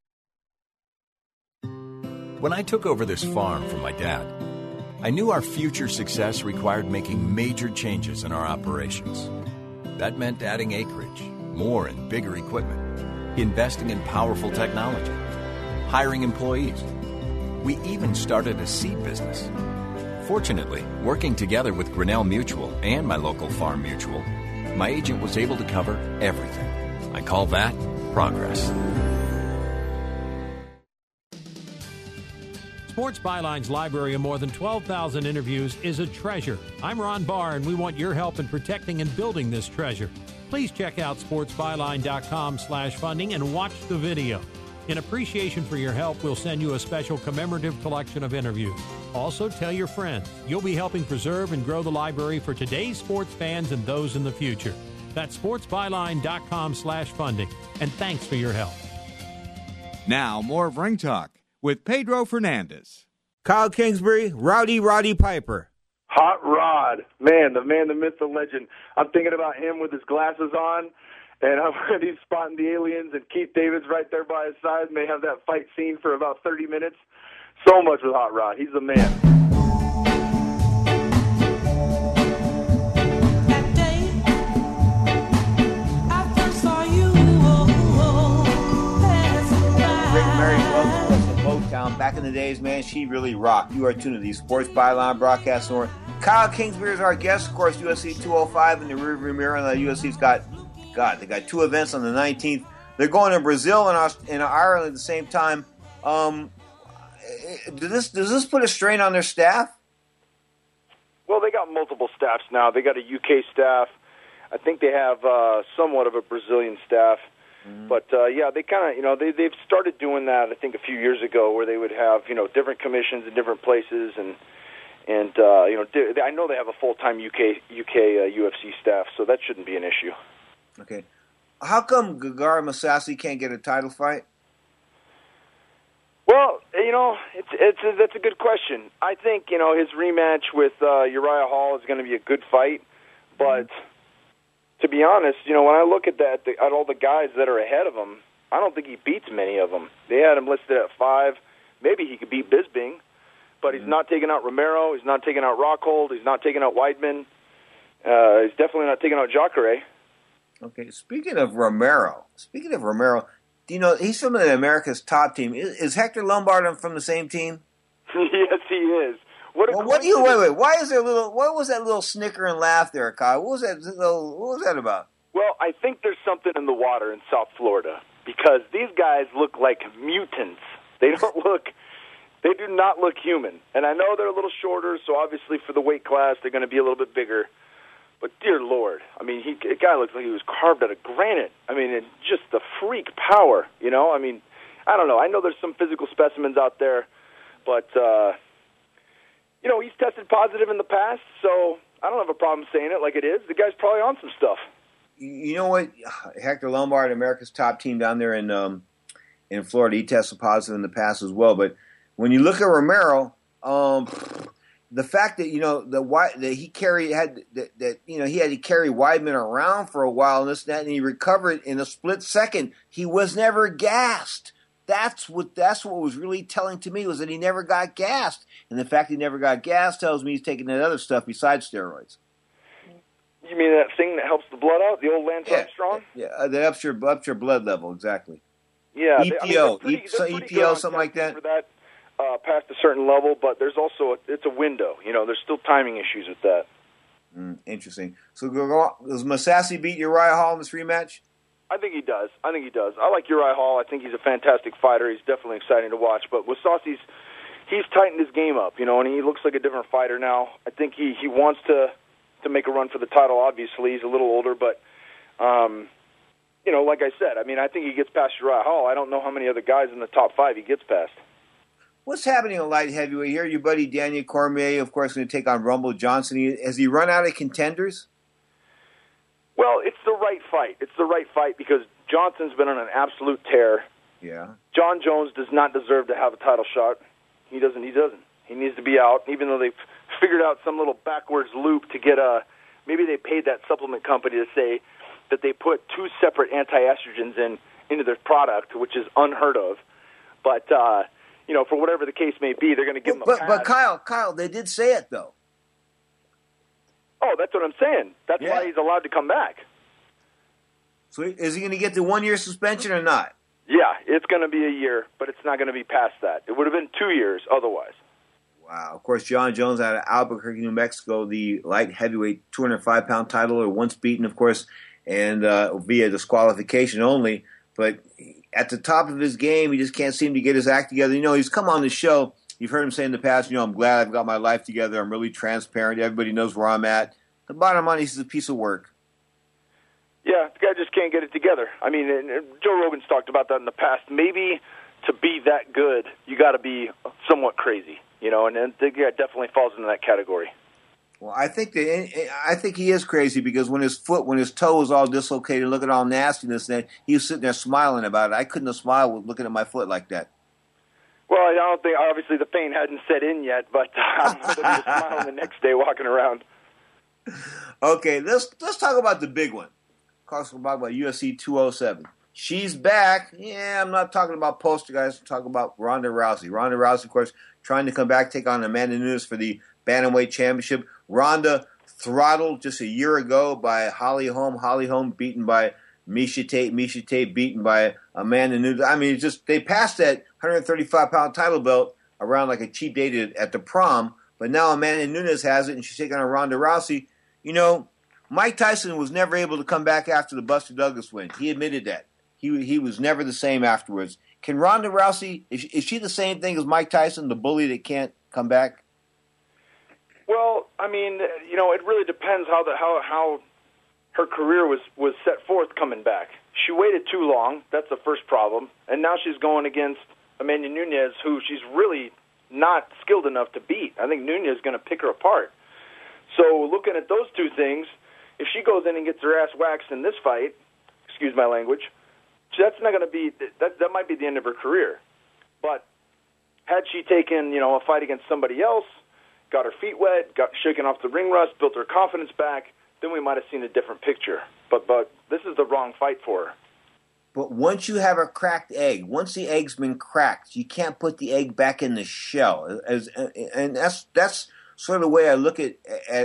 When I took over this farm from my dad, I knew our future success required making major changes in our operations. That meant adding acreage, more and bigger equipment, investing in powerful technology, hiring employees. We even started a seed business. Fortunately, working together with Grinnell Mutual and my local farm mutual, my agent was able to cover everything. I call that progress. Sports Byline's library of more than 12,000 interviews is a treasure. I'm Ron Barr, and we want your help in protecting and building this treasure. Please check out sportsbyline.com/funding and watch the video. In appreciation for your help, we'll send you a special commemorative collection of interviews. Also, tell your friends. You'll be helping preserve and grow the library for today's sports fans and those in the future. That's sportsbyline.com/funding. And thanks for your help. Now, more of Ring Talk with Pedro Fernandez. Kyle Kingsbury, Roddy Piper. Hot Rod. Man, the myth, the legend. I'm thinking about him with his glasses on, and he's spotting the aliens, and Keith David's right there by his side, and they have that fight scene for about 30 minutes. So much with Hot Rod. He's the man. Motown. Back in the days, man, she really rocked. You are tuned to the Sports Byline Broadcast Network. Kyle Kingsbury is our guest. Of course, UFC 205 in the rearview mirror. And the UFC's got they got two events on the 19th. They're going to Brazil and Ireland at the same time. Does this put a strain on their staff? Well, they got multiple staffs now. They got a UK staff. I think they have somewhat of a Brazilian staff. But, they kind of, they've started doing that, I think, a few years ago, where they would have, different commissions in different places. And I know they have a full-time UK UFC staff, so that shouldn't be an issue. Okay. How come Gegard Mousasi can't get a title fight? Well, that's a good question. I think, his rematch with Uriah Hall is going to be a good fight, but to be honest, when I look at that, at all the guys that are ahead of him, I don't think he beats many of them. They had him listed at 5. Maybe he could beat Bisping, but he's not taking out Romero. He's not taking out Rockhold. He's not taking out Weidman. He's definitely not taking out Jacare. Okay, speaking of Romero, do you know he's from America's top team? Is Hector Lombard from the same team? Yes, he is. Wait. Why is there a little? What was that little snicker and laugh there, Kyle? What was that about? Well, I think there's something in the water in South Florida because these guys look like mutants. They do not look human. And I know they're a little shorter, so obviously for the weight class they're going to be a little bit bigger. But dear Lord, I mean, the guy looks like he was carved out of granite. I mean, and just the freak power, I mean, I don't know. I know there's some physical specimens out there, but he's tested positive in the past, so I don't have a problem saying it like it is. The guy's probably on some stuff. You know what? Hector Lombard, America's top team down there in Florida, he tested positive in the past as well. But when you look at Romero, the fact that he had to carry Weidman around for a while and this and that, and he recovered in a split second. He was never gassed. That's what was really telling to me was that he never got gassed, and the fact he never got gassed tells me he's taking that other stuff besides steroids. You mean that thing that helps the blood out, the old Lance Armstrong? Yeah, that ups your blood level exactly. Yeah, EPO, EPO, something like that. For that, past a certain level, but there's also it's a window. There's still timing issues with that. Interesting. So does Mousasi beat Uriah Hall in this rematch? I think he does. I like Uriah Hall. I think he's a fantastic fighter. He's definitely exciting to watch. But Mousasi's he's tightened his game up, and he looks like a different fighter now. I think he wants to make a run for the title. Obviously, he's a little older, but like I said, I mean, I think he gets past Uriah Hall. I don't know how many other guys in the top 5 he gets past. What's happening in light heavyweight here? Your buddy Daniel Cormier, of course, going to take on Rumble Johnson. Has he run out of contenders? Well, it's the right fight. It's the right fight because Johnson's been on an absolute tear. Yeah. John Jones does not deserve to have a title shot. He doesn't. He needs to be out, even though they've figured out some little backwards loop to get maybe they paid that supplement company to say that they put 2 separate anti-estrogens into their product, which is unheard of. But, for whatever the case may be, they're going to give him a pass. But Kyle, they did say it, though. Oh, that's what I'm saying. That's why he's allowed to come back. So is he going to get the 1-year suspension or not? Yeah, it's going to be a year, but it's not going to be past that. It would have been 2 years otherwise. Wow. Of course, John Jones out of Albuquerque, New Mexico, the light heavyweight 205-pound titler, once beaten, of course, and via disqualification only. But at the top of his game, he just can't seem to get his act together. He's come on the show. You've heard him say in the past, I'm glad I've got my life together. I'm really transparent. Everybody knows where I'm at. The bottom line is he's a piece of work. Yeah, the guy just can't get it together. I mean, and Joe Rogan's talked about that in the past. Maybe to be that good, you got to be somewhat crazy, and the guy definitely falls into that category. Well, I think he is crazy because when his toe was all dislocated, looking all nastiness, then he was sitting there smiling about it. I couldn't have smiled looking at my foot like that. Well, I don't think, obviously the pain hadn't set in yet, but I'm sure he was smiling the next day walking around. Okay, let's talk about the big one. Talk about UFC 207. She's back. Yeah, I'm not talking about poster guys. I'm talking about Ronda Rousey. Ronda Rousey, of course, trying to come back, take on Amanda Nunes for the Bantamweight Championship. Ronda throttled just a year ago by Holly Holm. Holly Holm beaten by Miesha Tate. Miesha Tate beaten by Amanda Nunes. I mean, they passed that 135-pound title belt around like a cheap date at the prom, but now Amanda Nunes has it, and she's taking on Ronda Rousey. Mike Tyson was never able to come back after the Buster Douglas win. He admitted that. He was never the same afterwards. Can Ronda Rousey, is she the same thing as Mike Tyson, the bully that can't come back? Well, I mean, it really depends how her career was set forth coming back. She waited too long. That's the first problem. And now she's going against Amanda Nunes, who she's really not skilled enough to beat. I think Nunes is going to pick her apart. So looking at those two things, if she goes in and gets her ass waxed in this fight, excuse my language, that's not going to be that might be the end of her career. But had she taken, a fight against somebody else, got her feet wet, got shaken off the ring rust, built her confidence back, then we might have seen a different picture. But this is the wrong fight for her. But once you have a cracked egg, once the egg's been cracked, you can't put the egg back in the shell. And that's sort of the way I look at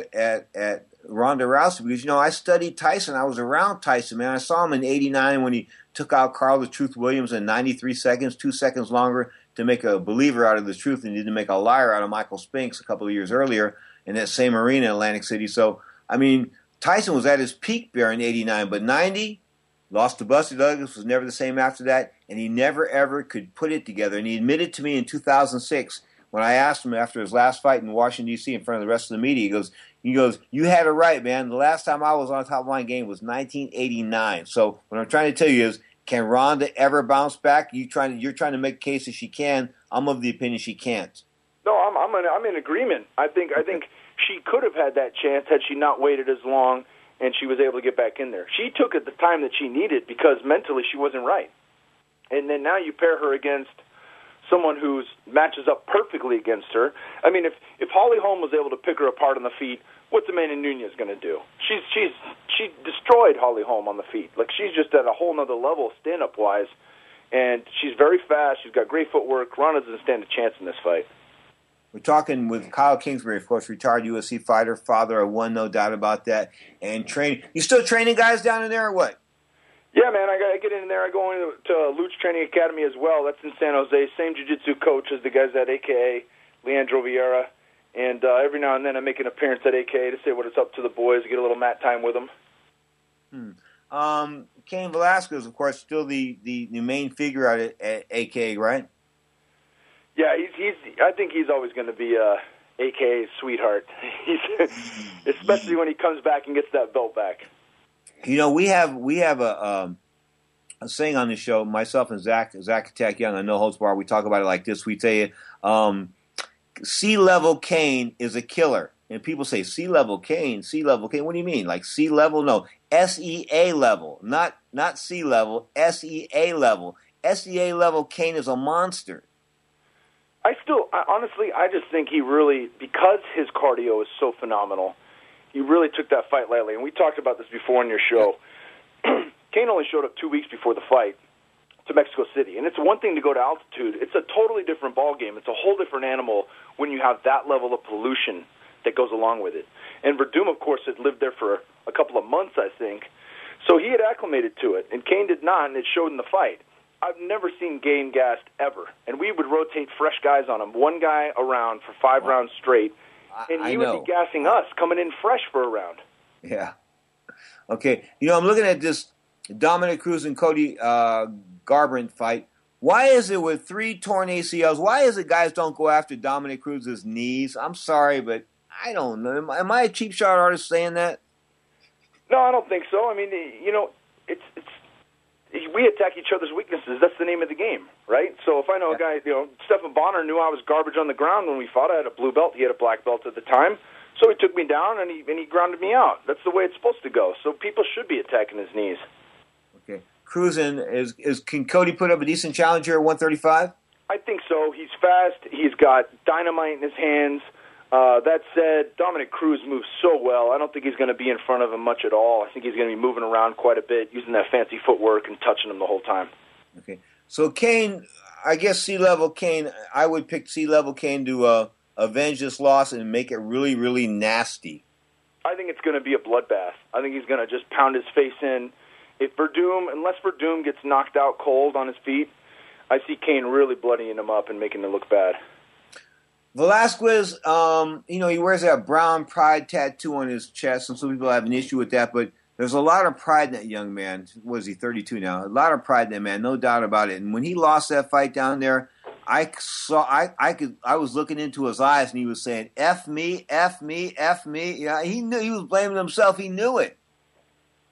Ronda Rousey, because I studied Tyson. I was around Tyson, man. I saw him in '89 when he took out Carl the Truth Williams in 93 seconds, 2 seconds longer to make a believer out of the Truth, and he didn't make a liar out of Michael Spinks a couple of years earlier in that same arena in Atlantic City. So, Tyson was at his peak there in '89, but '90 lost to Buster Douglas, was never the same after that, and he never ever could put it together. And he admitted to me in 2006 when I asked him after his last fight in Washington D.C. in front of the rest of the media, he goes, "You had it right, man. The last time I was on a top line game was 1989." So what I'm trying to tell you is, can Ronda ever bounce back? You're trying to make a case that she can. I'm of the opinion she can't. No, I'm in agreement. I think she could have had that chance had she not waited as long and she was able to get back in there. She took it the time that she needed because mentally she wasn't right. And then now you pair her against someone who matches up perfectly against her. If Holly Holm was able to pick her apart on the feet, what's Amanda Nunes going to do? She destroyed Holly Holm on the feet. Like, she's just at a whole nother level stand-up wise, and she's very fast. She's got great footwork. Ronda doesn't stand a chance in this fight. We're talking with Kyle Kingsbury, of course, retired UFC fighter, father of one, no doubt about that, and training. You still training guys down in there or what? Yeah, man, I get in there. I go into Luch Training Academy as well. That's in San Jose. Same jiu-jitsu coach as the guys at AKA, Leandro Vieira. And every now and then I make an appearance at AKA to say what it's up to the boys, get a little mat time with them. Cain Velasquez, of course, still the main figure out at AKA, right? Yeah, I think he's always going to be AKA's sweetheart. Especially when he comes back and gets that belt back. We have a saying on the show, myself and Zach Attack Young on No Holds Barred, we talk about it like this. We tell you, C-level Cain is a killer. And people say, C-level Cain. What do you mean? Like C-level? No, SEA level. Not C-level, SEA level. SEA level Cain is a monster. I just think he really, because his cardio is so phenomenal, he really took that fight lightly. And we talked about this before on your show. Cain only showed up 2 weeks before the fight to Mexico City. And it's one thing to go to altitude. It's a totally different ballgame. It's a whole different animal when you have that level of pollution that goes along with it. And Verdum, of course, had lived there for a couple of months, I think. So he had acclimated to it. And Cain did not, and it showed in the fight. I've never seen Cain gassed ever. And we would rotate fresh guys on him, one guy around for 5 rounds straight. And he would be gassing us, coming in fresh for a round. Yeah. Okay. I'm looking at this Dominic Cruz and Cody Garbrandt fight. Why is it with 3 torn ACLs, why is it guys don't go after Dominic Cruz's knees? I'm sorry, but I don't know. Am I a cheap shot artist saying that? No, I don't think so. It's we attack each other's weaknesses. That's the name of the game, right? So if I know a guy, Stephan Bonner knew I was garbage on the ground when we fought. I had a blue belt. He had a black belt at the time. So he took me down and he grounded me out. That's the way it's supposed to go. So people should be attacking his knees. Okay. Cruzin, can Cody put up a decent challenge here at 135? I think so. He's fast. He's got dynamite in his hands. That said, Dominic Cruz moves so well. I don't think he's going to be in front of him much at all. I think he's going to be moving around quite a bit, using that fancy footwork and touching him the whole time. Okay. So Cain, I guess C-level Cain, I would pick C-level Cain to avenge this loss and make it really, really nasty. I think it's going to be a bloodbath. I think he's going to just pound his face in. Unless Verdum gets knocked out cold on his feet, I see Cain really bloodying him up and making it look bad. Velasquez, he wears that brown pride tattoo on his chest, and some people have an issue with that, but there's a lot of pride in that young man. What is he, 32 now? A lot of pride in that man, no doubt about it. And when he lost that fight down there, I was looking into his eyes, and he was saying, F me, F me, F me. Yeah, he knew he was blaming himself. He knew it.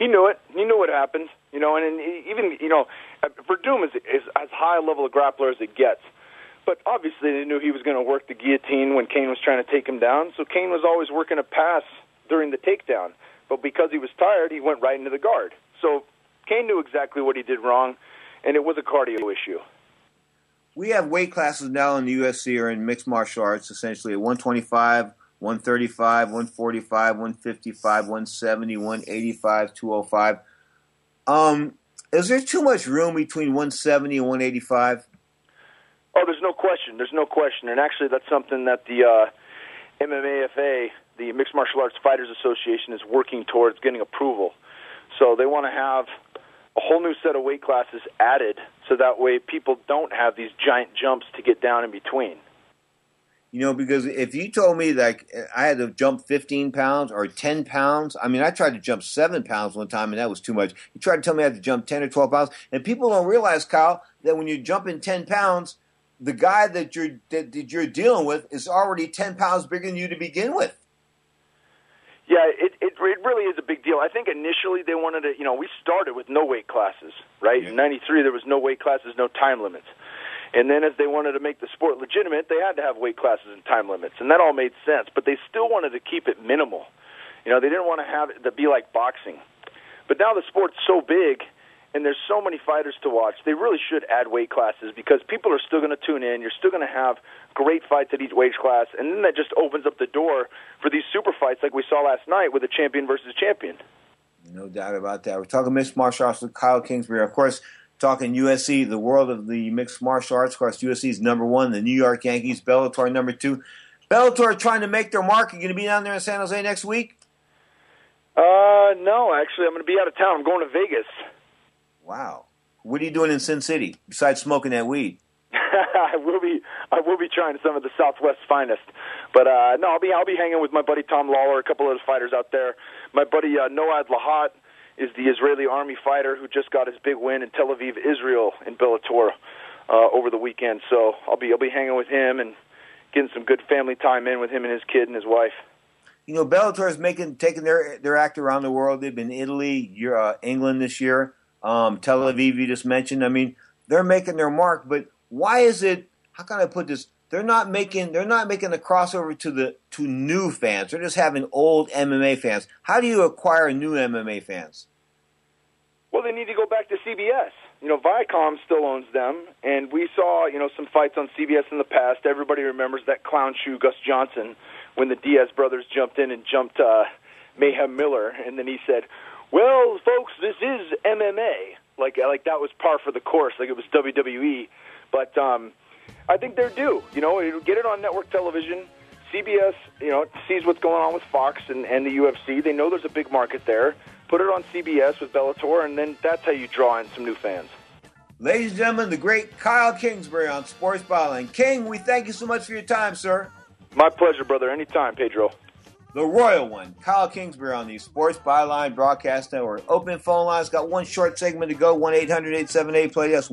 He knew it. He knew what happened. You know, and even, you know, Verdum is as high a level of grappler as it gets. But obviously they knew he was going to work the guillotine when Cain was trying to take him down, so Cain was always working a pass during the takedown. But because he was tired, he went right into the guard. So Cain knew exactly what he did wrong, and it was a cardio issue. We have weight classes now in the UFC or in mixed martial arts, essentially at 125, 135, 145, 155, 170, 185, 205. Is there too much room between 170 and 185? Oh, there's no question. There's no question. And actually, that's something that the MMAFA, the Mixed Martial Arts Fighters Association, is working towards getting approval. So they want to have a whole new set of weight classes added so that way people don't have these giant jumps to get down in between. You know, because if you told me that I had to jump 15 pounds or 10 pounds, I mean, I tried to jump 7 pounds one time, and that was too much. You tried to tell me I had to jump 10 or 12 pounds, and people don't realize, Kyle, that when you're jumping 10 pounds, the guy that you're dealing with is already 10 pounds bigger than you to begin with. Yeah, it really is a big deal. I think initially they wanted to, you know, we started with no weight classes, right? Yeah. In 93, there was no weight classes, no time limits. And then as they wanted to make the sport legitimate, they had to have weight classes and time limits, and that all made sense. But they still wanted to keep it minimal. You know, they didn't want to have it to be like boxing. But now the sport's so big, and there's so many fighters to watch, they really should add weight classes because people are still going to tune in. You're still going to have great fights at each weight class, and then that just opens up the door for these super fights like we saw last night with a champion versus champion. No doubt about that. We're talking mixed martial arts with Kyle Kingsbury. Of course, talking UFC, the world of the mixed martial arts. Of course, UFC is number one, the New York Yankees, Bellator number two. Bellator trying to make their mark. Are you going to be down there in San Jose next week? No, actually, I'm going to be out of town. I'm going to Vegas. Wow. What are you doing in Sin City besides smoking that weed? I will be trying some of the Southwest's finest. But no, I'll be hanging with my buddy Tom Lawler, a couple of the fighters out there. My buddy Noad Lahat is the Israeli army fighter who just got his big win in Tel Aviv, Israel, in Bellator over the weekend. So I'll be hanging with him and getting some good family time in with him and his kid and his wife. You know, Bellator is taking their act around the world. They've been Italy, England this year, Tel Aviv you just mentioned. I mean, they're making their mark. But why is it? How can I put this? They're not making the crossover to new fans. They're just having old MMA fans. How do you acquire new MMA fans? Well, they need to go back to CBS. You know, Viacom still owns them, and we saw, you know, some fights on CBS in the past. Everybody remembers that clown shoe Gus Johnson when the Diaz brothers jumped in and jumped Mayhem Miller, and then he said, "Well, folks, this is MMA." Like that was par for the course, like it was WWE. But I think they're due. You know, get it on network television. CBS, you know, sees what's going on with Fox and the UFC. They know there's a big market there. Put it on CBS with Bellator, and then that's how you draw in some new fans. Ladies and gentlemen, the great Kyle Kingsbury on Sports Byline. King, we thank you so much for your time, sir. My pleasure, brother. Anytime, Pedro. The Royal One, Kyle Kingsbury on the Sports Byline Broadcast Network. Open phone lines, got one short segment to go, 1-800-878-PLAY. That's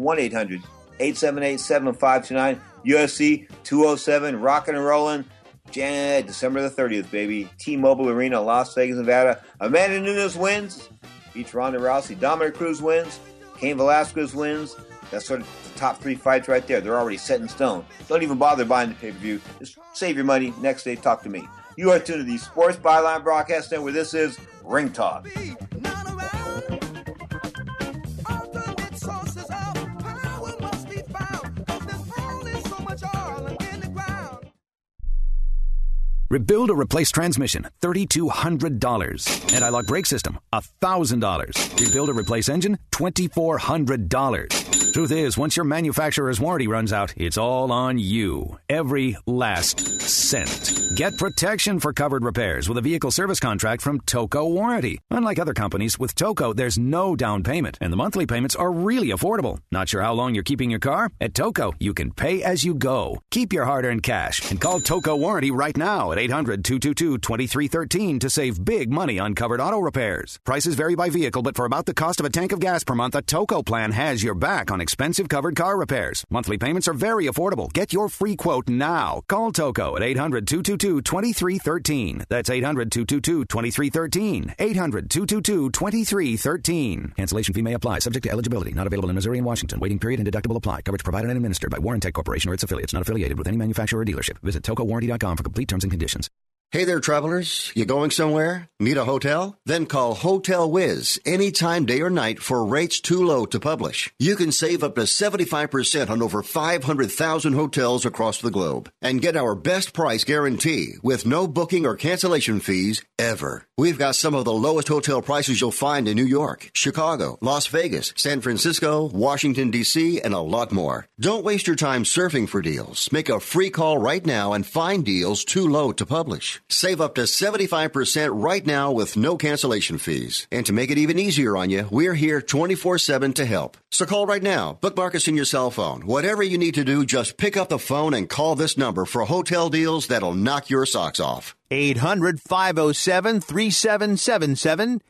1-800-878-7529. UFC 207, rocking and rolling. December the 30th, baby. T-Mobile Arena, Las Vegas, Nevada. Amanda Nunes wins. Beats Ronda Rousey. Dominic Cruz wins. Cain Velasquez wins. That's sort of the top three fights right there. They're already set in stone. Don't even bother buying the pay-per-view. Just save your money. Next day, talk to me. You are tuned to the Sports Byline Broadcast Network, where this is Ring Talk. Rebuild or replace transmission, $3,200. Anti-lock brake system, $1,000. Rebuild or replace engine, $2,400. Truth is, once your manufacturer's warranty runs out, it's all on you. Every last cent. Get protection for covered repairs with a vehicle service contract from Toco Warranty. Unlike other companies, with Toco, there's no down payment, and the monthly payments are really affordable. Not sure how long you're keeping your car? At Toco, you can pay as you go. Keep your hard-earned cash and call Toco Warranty right now at 800-222-2313 to save big money on covered auto repairs. Prices vary by vehicle, but for about the cost of a tank of gas per month, a Toco plan has your back on expensive covered car repairs. Monthly payments are very affordable. Get your free quote now. Call Toco at 800-222-2313. That's 800-222-2313. 800-222-2313. Cancellation fee may apply. Subject to eligibility. Not available in Missouri and Washington. Waiting period and deductible apply. Coverage provided and administered by Warrantech Corporation or its affiliates. Not affiliated with any manufacturer or dealership. Visit TocoWarranty.com for complete terms and conditions. Hey there, travelers. You going somewhere? Need a hotel? Then call Hotel Wiz anytime, day or night, for rates too low to publish. You can save up to 75% on over 500,000 hotels across the globe and get our best price guarantee with no booking or cancellation fees ever. We've got some of the lowest hotel prices you'll find in New York, Chicago, Las Vegas, San Francisco, Washington, D.C., and a lot more. Don't waste your time surfing for deals. Make a free call right now and find deals too low to publish. Save up to 75% right now with no cancellation fees. And to make it even easier on you, we're here 24/7 to help. So call right now. Bookmark us in your cell phone. Whatever you need to do, just pick up the phone and call this number for hotel deals that'll knock your socks off. 800-507-3777.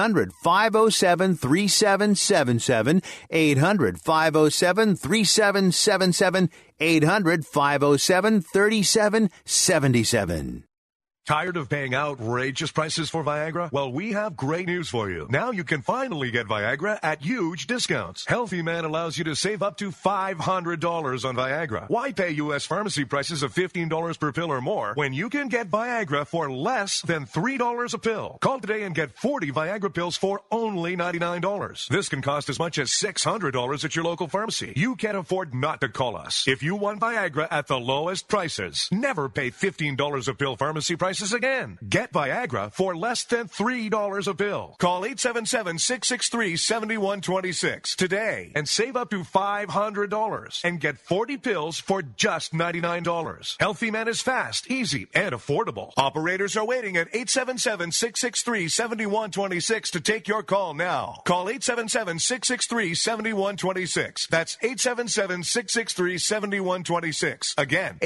800-507-3777. 800-507-3777. 800-507-3777. Tired of paying outrageous prices for Viagra? Well, we have great news for you. Now you can finally get Viagra at huge discounts. Healthy Man allows you to save up to $500 on Viagra. Why pay U.S. pharmacy prices of $15 per pill or more when you can get Viagra for less than $3 a pill? Call today and get 40 Viagra pills for only $99. This can cost as much as $600 at your local pharmacy. You can't afford not to call us. If you want Viagra at the lowest prices, never pay $15 a pill pharmacy prices again. Get Viagra for less than $3 a pill. Call 877-663-7126 today and save up to $500 and get 40 pills for just $99. Healthy Man is fast, easy, and affordable. Operators are waiting at 877-663-7126 to take your call now. Call 877-663-7126. That's 877-663-7126. Again,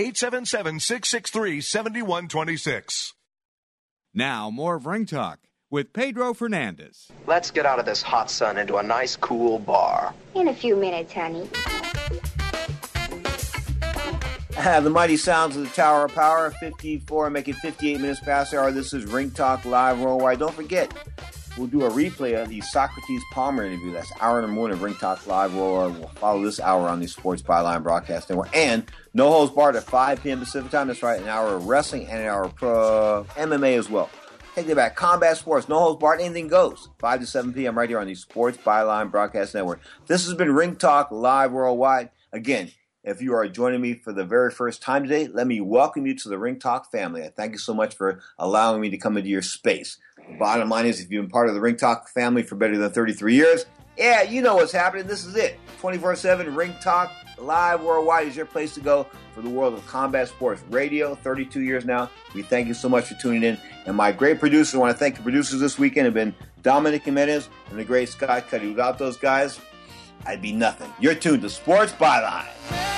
877-663-7126. Now, more of Ring Talk with Pedro Fernandez. Let's get out of this hot sun into a nice, cool bar. In a few minutes, honey. The mighty sounds of the Tower of Power, 54, making 58 minutes past the hour. This is Ring Talk Live Worldwide. Don't forget, we'll do a replay of the Socrates Palmer interview. That's hour number 1 of Ring Talk Live Worldwide. We'll follow this hour on the Sports Byline Broadcast Network. And No Holds Barred at 5 p.m. Pacific Time. That's right, an hour of wrestling and an hour of MMA as well. Take it back. Combat Sports, No Holds Barred, anything goes. 5 to 7 p.m. right here on the Sports Byline Broadcast Network. This has been Ring Talk Live Worldwide. Again, if you are joining me for the very first time today, let me welcome you to the Ring Talk family. I thank you so much for allowing me to come into your space. The bottom line is, if you've been part of the Ring Talk family for better than 33 years, yeah, you know what's happening. This is it. 24/7 Ring Talk Live Worldwide is your place to go for the world of combat sports radio. 32 years now. We thank you so much for tuning in. And my great producers, I want to thank the producers this weekend have been Dominic Jimenez and the great Scott Cuddy. Without those guys, I'd be nothing. You're tuned to Sports Byline.